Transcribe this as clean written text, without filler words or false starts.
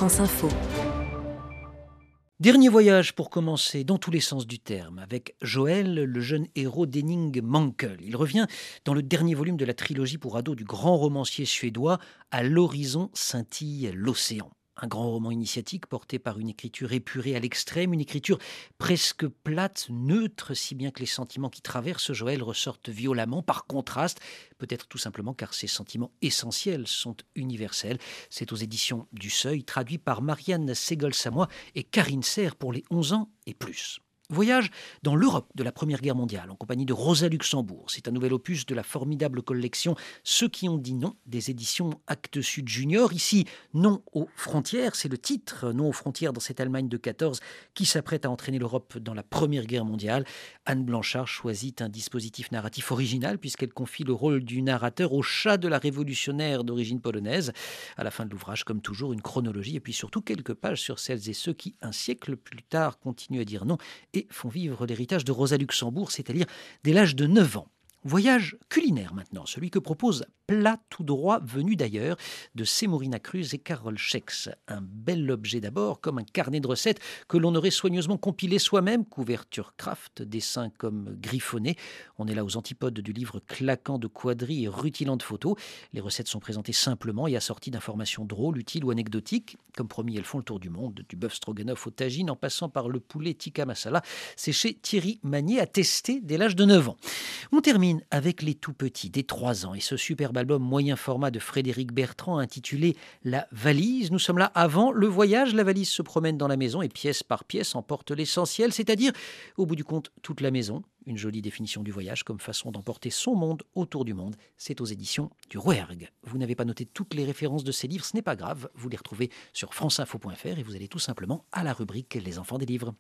France Info. Dernier voyage pour commencer, dans tous les sens du terme, avec Joël, le jeune héros d'Henning Mankell. Il revient dans le dernier volume de la trilogie pour ados du grand romancier suédois « À l'horizon scintille l'océan ». Un grand roman initiatique porté par une écriture épurée à l'extrême, une écriture presque plate, neutre, si bien que les sentiments qui traversent Joël ressortent violemment, par contraste, peut-être tout simplement car ces sentiments essentiels sont universels. C'est aux éditions du Seuil, traduit par Marianne Segol-Samoy et Karine Serre pour les 11 ans et plus. Voyage dans l'Europe de la Première Guerre mondiale en compagnie de Rosa Luxembourg. C'est un nouvel opus de la formidable collection Ceux qui ont dit non des éditions Actes Sud Junior. Ici, Non aux frontières, c'est le titre, Non aux frontières dans cette Allemagne de 14 qui s'apprête à entraîner l'Europe dans la Première Guerre mondiale. Anne Blanchard choisit un dispositif narratif original puisqu'elle confie le rôle du narrateur au chat de la révolutionnaire d'origine polonaise. À la fin de l'ouvrage, comme toujours, une chronologie et puis surtout quelques pages sur celles et ceux qui, un siècle plus tard, continuent à dire non et font vivre l'héritage de Rosa Luxembourg, c'est-à-dire dès l'âge de 9 ans. Voyage culinaire maintenant, celui que propose Plat tout droit venu d'ailleurs de Semorina Cruz et Carol Schex. Un bel objet d'abord, comme un carnet de recettes que l'on aurait soigneusement compilé soi-même, couverture craft, dessin comme griffonné. On est là aux antipodes du livre claquant de quadrilles et rutilant de photos. Les recettes sont présentées simplement et assorties d'informations drôles, utiles ou anecdotiques. Comme promis, elles font le tour du monde, du bœuf stroganoff au tagine en passant par le poulet tikka masala. C'est chez Thierry Magnier à tester dès l'âge de 9 ans. On termine avec Les Tout-Petits, dès 3 ans, et ce superbe album moyen format de Frédéric Bertrand intitulé La valise. Nous sommes là avant le voyage. La valise se promène dans la maison et pièce par pièce emporte l'essentiel, c'est-à-dire, au bout du compte, toute la maison. Une jolie définition du voyage comme façon d'emporter son monde autour du monde. C'est aux éditions du Rouergue. Vous n'avez pas noté toutes les références de ces livres, ce n'est pas grave. Vous les retrouvez sur franceinfo.fr et vous allez tout simplement à la rubrique Les enfants des livres.